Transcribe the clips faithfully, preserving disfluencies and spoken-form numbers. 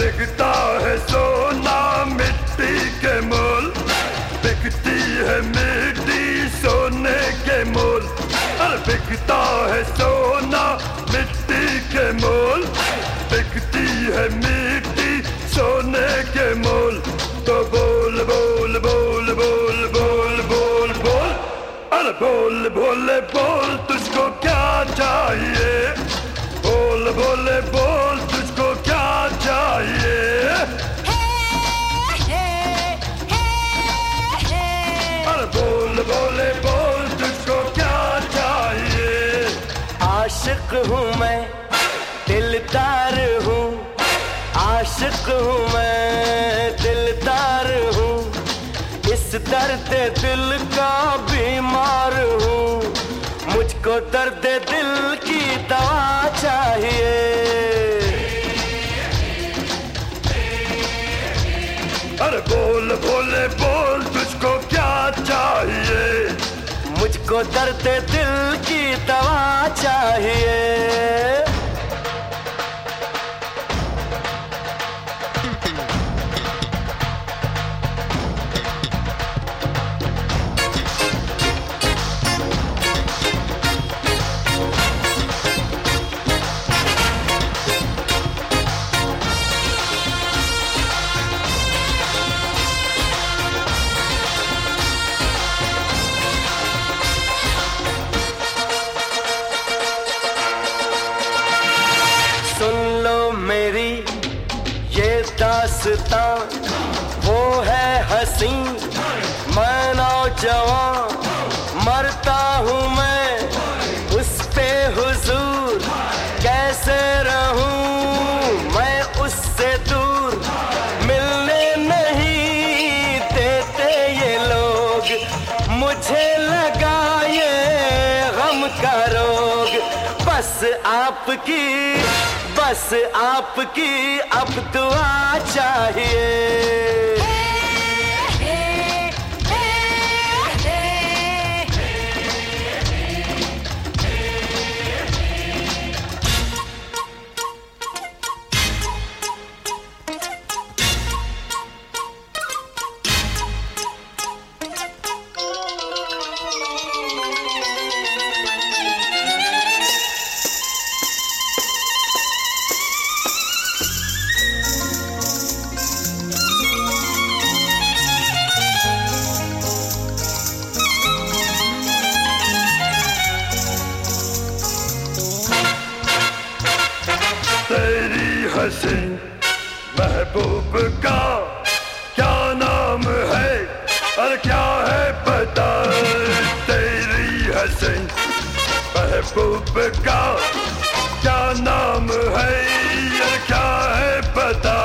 बिकता है सोना मिट्टी के मोल, बिकती है मिट्टी सोने के मोल। अरे बिकता है सोना मिट्टी के मोल, बिकती है मिट्टी सोने के मोल। तो बोल बोल बोल बोल बोल बोल बोल, अरे बोल बोले बोल तुझको क्या चाहिए, बोल बोले बोल तुझको क्या चाहिए। अरे बोल बोले बोल तुझको क्या चाहिए। आशिक हूँ मैं, दिलदार हूँ, आशिक हूँ मैं, दिलदार हूँ, इस दर्द दिल का बीमार हूँ, मुझको दर्द दिल की दवा चाहिए। अरे बोल बोले बोल तुझको क्या चाहिए, मुझको दर्द दिल की दवा चाहिए। सुन लो मेरी ये दास्तां, वो है हंसी मैं नौजवान, मरता हूँ मैं उस पे हुजूर, कैसे रहूँ मैं उससे दूर, मिलने नहीं देते ये लोग, मुझे लगा ये गम का रोग। बस आपकी बस आपकी अब दुआ चाहिए। तेरी हंसी महबूब का क्या नाम है, और क्या है पता। तेरी हंसी महबूब का क्या नाम है, और क्या है पता।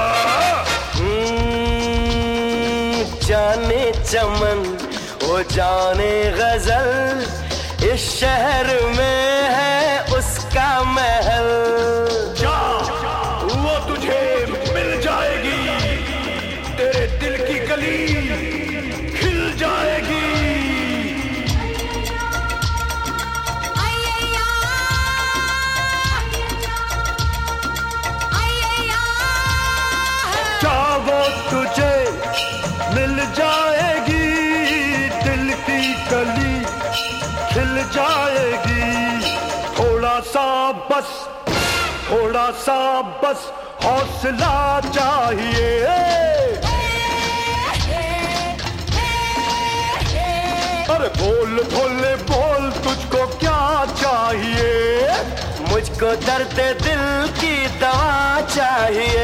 जाने चमन वो जाने गजल, इस शहर में है उसका महल। जा, वो तुझे मिल जाएगी, तेरे दिल की गली खिल जाएगी। क्या वो तुझे मिल जाएगी, दिल की गली खिल जाएगी। थोड़ा सा बस थोड़ा सा बस हौसला चाहिए। अरे बोल भोले बोल तुझको क्या चाहिए, मुझको दर्द दिल की दवा चाहिए।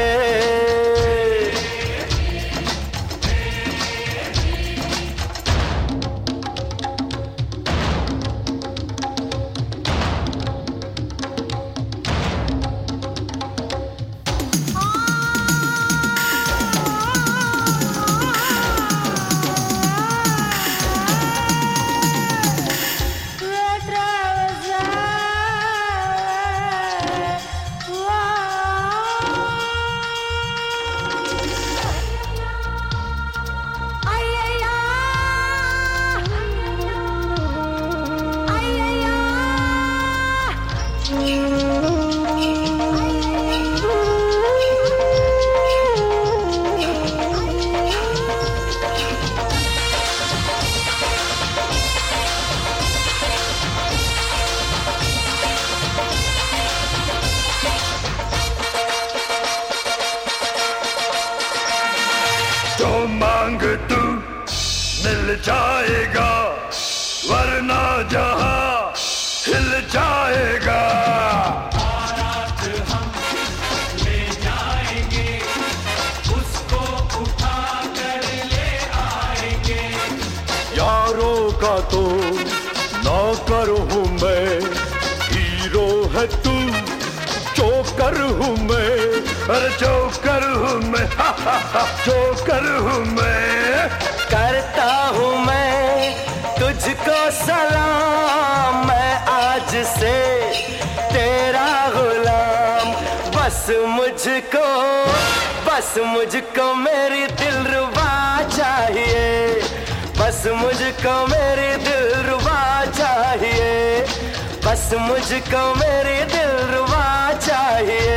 जहां हिल जाएगा। बारात हम ले जाएंगे, उसको उठा कर ले आएंगे। यारों का तो नौकर हूँ मैं, हीरो है तू, जोकर हूँ मैं। अरे जोकर हूँ मैं, हा हा हा, जोकर हूँ मैं। करता हूँ मैं तुझको सलाम, मैं आज से तेरा गुलाम। बस मुझको, बस मुझको मेरी दिलरुबा चाहिए, बस मुझको मेरी दिलरुबा चाहिए, बस मुझको मेरी दिलरुबा चाहिए।